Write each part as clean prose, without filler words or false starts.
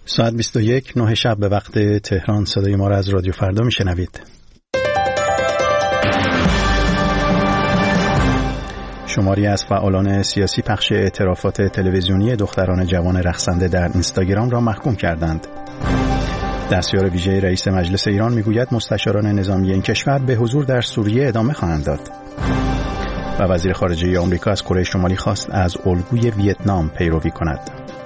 ساعت 21 9 شب به وقت تهران صدای ما را از رادیو فردا میشنوید. شماری از فعالان سیاسی پخش اعترافات تلویزیونی دختران جوان رقصنده در اینستاگرام را محکوم کردند. دستیار ویژه رئیس مجلس ایران میگوید مستشاران نظامی این کشور به حضور در سوریه ادامه خواهند داد. و وزیر خارجه آمریکا از کره شمالی خواست از الگوی ویتنام پیروی کند.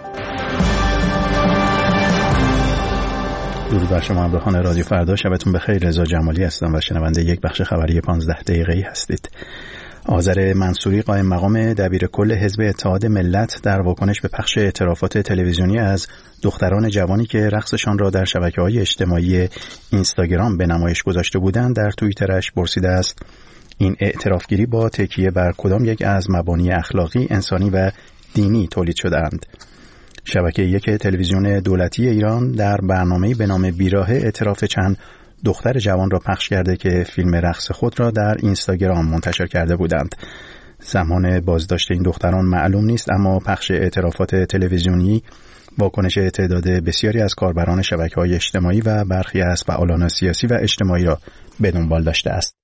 درود بر شما همراهان رادیو فردا، شبتون بخیر. رضا جمالی هستم و شنونده یک بخش خبری 15 دقیقه‌ای هستید. آذر منصوری قائم مقام دبیر کل حزب اتحاد ملت در واکنش به پخش اعترافات تلویزیونی از دختران جوانی که رقصشان را در شبکه‌های اجتماعی اینستاگرام به نمایش گذاشته بودند در توییترش پرسیده است این اعترافگیری با تکیه بر کدام یک از مبانی اخلاقی، انسانی و دینی تولید شده‌اند. شبکه یک تلویزیون دولتی ایران در برنامه‌ای به نام بیراه اعتراف چند دختر جوان را پخش کرده که فیلم رقص خود را در اینستاگرام منتشر کرده بودند. زمان بازداشت این دختران معلوم نیست، اما پخش اعترافات تلویزیونی واکنش تعداد بسیاری از کاربران شبکه‌های اجتماعی و برخی از فعالان سیاسی و اجتماعی را به دنبال داشته است.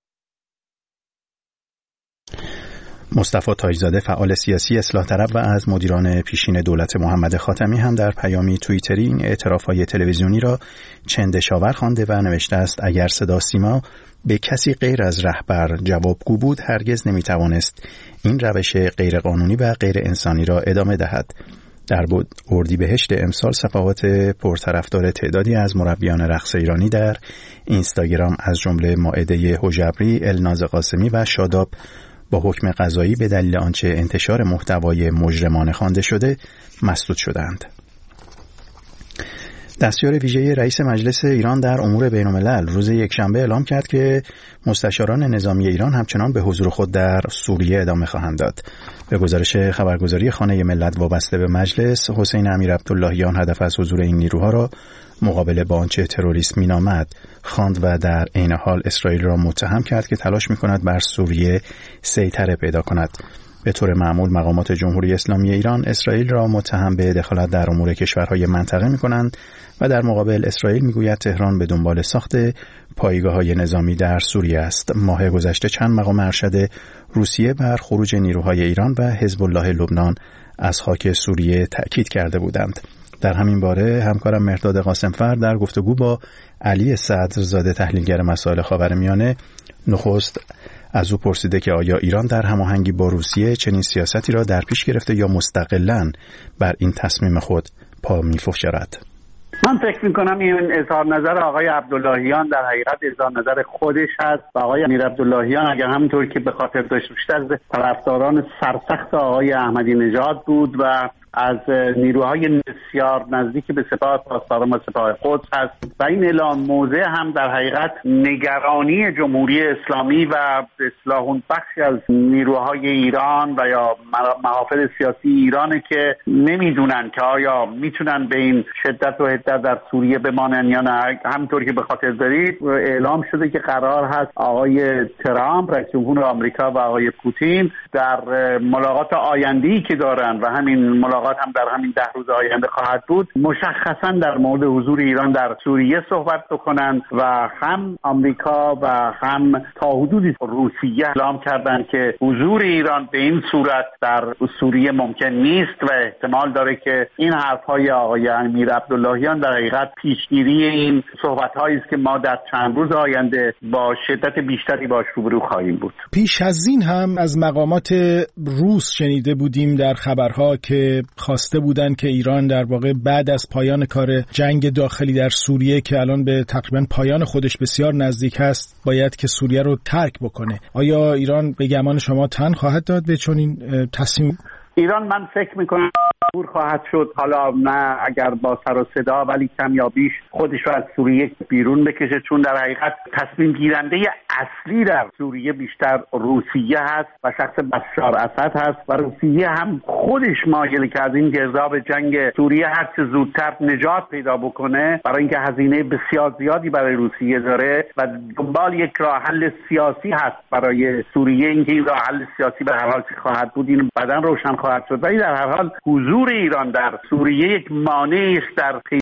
مصطفی تاج‌زاده فعال سیاسی اصلاح طلب و از مدیران پیشین دولت محمد خاتمی هم در پیامی توییتری این اعتراف‌های تلویزیونی را چندشاور خوانده و نوشته است اگر صدا سیما به کسی غیر از رهبر جوابگو بود هرگز نمی‌توانست این روش غیرقانونی و غیر انسانی را ادامه دهد. در اردیبهشت امسال صفحات پرطرفدار تعدادی از مربیان رقص ایرانی در اینستاگرام از جمله مائده هژبری، الناز قاسمی و شاداب با حکم قضایی به دلیل آنچه انتشار محتوای مجرمانه خوانده شده مسدود شدند. دستیار ویژه رئیس مجلس ایران در امور بین‌الملل روز یکشنبه اعلام کرد که مستشاران نظامی ایران همچنان به حضور خود در سوریه ادامه خواهند داد. به گزارش خبرگزاری خانه ملت وابسته به مجلس، حسین امیرعبداللهیان هدف از حضور این نیروها را مقابله با آنچه تروریسم مینامد خواند و در عین حال اسرائیل را متهم کرد که تلاش می‌کند بر سوریه سیطره پیدا کند. به طور معمول مقامات جمهوری اسلامی ایران اسرائیل را متهم به دخالت در امور کشورهای منطقه می‌کنند و در مقابل اسرائیل می‌گوید تهران به دنبال ساخت پایگاه‌های نظامی در سوریه است. ماه گذشته چند مقام ارشد روسیه بر خروج نیروهای ایران و حزب الله لبنان از خاک سوریه تأکید کرده بودند. در همین باره همکارم مهرداد قاسمفر در گفتگو با علی صدرزاده تحلیلگر مسائل خاورمیانه نخست از او پرسیده که آیا ایران در هماهنگی با روسیه چنین سیاستی را در پیش گرفته یا مستقلاً بر این تصمیم خود پا می‌فشارد؟ من فکر میکنم این اظهار نظر آقای عبداللهیان در حقیقت اظهار نظر خودش هست و آقای امیر عبداللهیان اگر همونطور که به خاطر داشته باشید از طرفداران سرسخت آقای احمدی نژاد بود و از نیروهای بسیار نزدیک به سپاه پاسداران و سپاه قدس هست و این اعلام موضع هم در حقیقت نگرانی جمهوری اسلامی و به اصطلاح اون بخشی از نیروهای ایران و یا محافل سیاسی ایرانه که نمیدونن که آیا میتونن به این شدت و حدت در سوریه بمانن یا نه. همونطور که به خاطر دارید اعلام شده که قرار هست آقای ترامپ رئیس جمهور آمریکا و آقای پوتین در ملاقات آینده‌ای که دارن و همین ملاقات هم در همین 10 روز آینده خواهد بود مشخصا در مورد حضور ایران در سوریه صحبت بکنند و هم آمریکا و هم تا حدودی روسیه اعلام کردند که حضور ایران به این صورت در سوریه ممکن نیست و احتمال داره که این حرفهای آقای امیر عبداللهیان در حقیقت پیشگیری این صحبت‌هایی است که ما در چند روز آینده با شدت بیشتری باش روبرو خواهیم بود. پیش از این هم از مقامات روس شنیده بودیم در خبرها که خواسته بودند که ایران در واقع بعد از پایان کار جنگ داخلی در سوریه که الان به تقریبا پایان خودش بسیار نزدیک است باید که سوریه رو ترک بکنه. آیا ایران به گمان شما تن خواهد داد به چنین تصمیم؟ ایران من فکر میکنم دور خواهد شد، حالا نه اگر با سر و صدا ولی کم یا بیش خودش رو از سوریه بیرون بکشه، چون در حقیقت تصمیم گیرنده اصلی در سوریه بیشتر روسیه هست و شخص بشار اسد هست و روسیه هم خودش مایله که از این گرداب جنگ سوریه هر چه زودتر نجات پیدا بکنه، برای اینکه هزینه بسیار زیادی برای روسیه داره و دنبال یک راه حل سیاسی هست برای سوریه. اینکه این راه حل سیاسی به هر حال چه خواهد بود این بعداً روشن خواهد شد، ولی در هر حال حضور ایران در سوریه یک مانعی است در